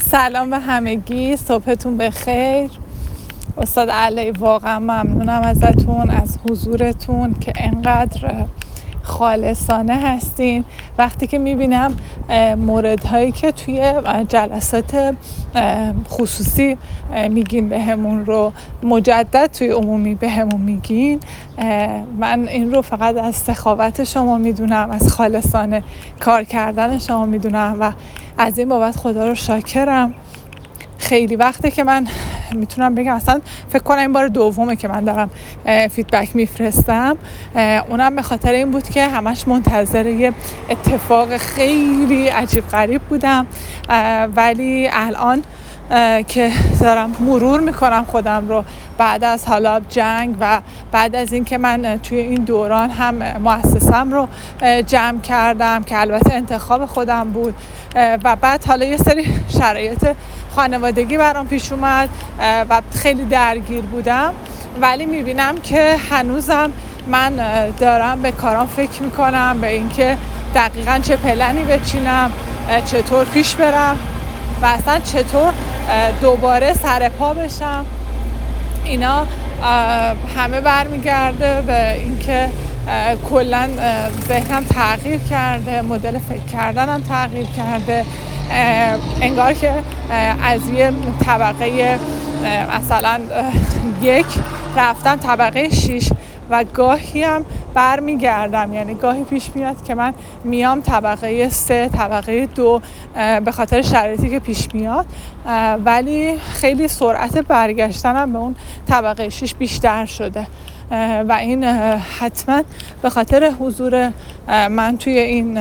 سلام به همگی، صبحتون بخیر. استاد علی، واقعا ممنونم ازتون، از حضورتون که انقدر خالصانه هستین. وقتی که میبینم موردهایی که توی جلسات خصوصی میگین بهمون رو مجدد توی عمومی بهمون میگین، من این رو فقط از سخاوت شما میدونم، از خالصانه کار کردن شما میدونم و از این بابت خدا رو شاکرم. خیلی وقته که من میتونم بگم اصلا فکر کنم این بار دومه که من دارم فیدبک میفرستم، اونم به خاطر این بود که همش منتظر یه اتفاق خیلی عجیب غریب بودم، ولی الان که دارم مرور میکنم خودم رو بعد از حالا جنگ و بعد از این که من توی این دوران هم مؤسسم رو جمع کردم که البته انتخاب خودم بود و بعد حالا یه سری شرایط خانوادگی برام پیش اومد و خیلی درگیر بودم، ولی میبینم که هنوزم من دارم به کارام فکر میکنم، به اینکه دقیقاً چه پلنی بچینم، چطور پیش برم و اصلا چطور دوباره سر پا بشم. اینا همه برمیگرده به اینکه کلا ذهنم تغییر کرده، مدل فکر کردنم تغییر کرده، انگار که از یه طبقه مثلا 1 رفتم طبقه 6 و گاهی هم برمیگردم، یعنی گاهی پیش میاد که من میام طبقه 3، طبقه 2 به خاطر شرایطی که پیش میاد، ولی خیلی سرعت برگشتنم به اون طبقه 6 بیشتر شده و این حتما به خاطر حضور من توی این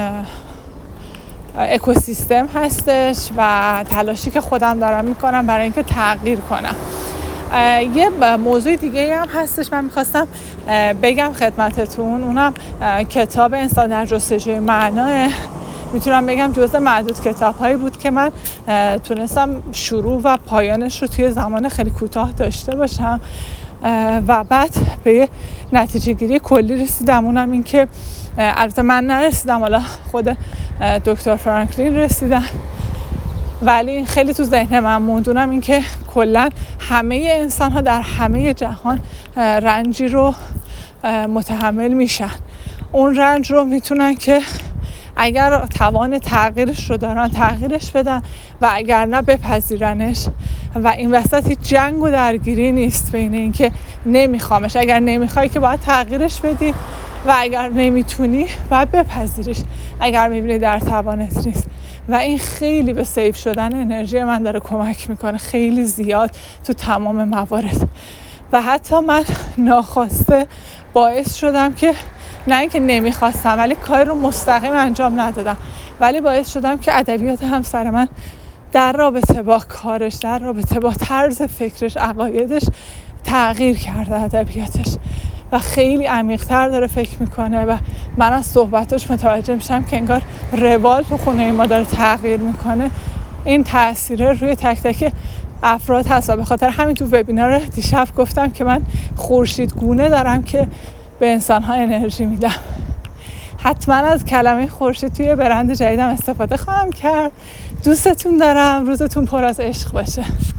اکوسیستم هستش و تلاشی که خودم دارم میکنم برای اینکه تغییر کنم. یه موضوع دیگه هم هستش من میخواستم بگم خدمتتون، اونم کتاب انسان در جستجوی معناه. میتونم بگم جزء معدود کتاب‌هایی بود که من تونستم شروع و پایانش رو توی زمان خیلی کوتاه داشته باشم و بعد به یه نتیجه گیری کلی رسیدم. اونم این که البته من نرسیدم، حالا خود دکتر فرانکلین رسیدن، ولی خیلی تو ذهن من موندونم این که کلا همه انسان ها در همه جهان رنجی رو متحمل میشن. اون رنج رو میتونن که اگر توان تغییرش رو دارن تغییرش بدن و اگر نه بپذیرنش و این وسط هیچ جنگ و درگیری نیست بین این که نمیخوامش، اگر نمیخوای که باید تغییرش بدی و اگر نمیتونی باید بپذیریش اگر میبینی در توانت نیست. و این خیلی به سیو شدن انرژی من داره کمک میکنه، خیلی زیاد تو تمام موارد. و حتی من ناخواسته باعث شدم که نه اینکه نمیخواستم ولی کار رو مستقیم انجام ندادم، ولی باعث شدم که ادبیات همسر من در رابطه با کارش، در رابطه با طرز فکرش، عقایدش تغییر کرده ادبیاتش و خیلی عمیق‌تر داره فکر میکنه و من از صحبتاش متوجه میشم که انگار روال تو خونه ما داره تغییر میکنه. این تأثیر روی تک تک افراد هست. به خاطر همین تو وبینار دیشب گفتم که من خورشید گونه دارم که به انسان‌ها انرژی میدم. حتما از کلمه خورشید توی برند جدیدم استفاده خواهم کرد. دوستتون دارم، روزتون پر از عشق باشه.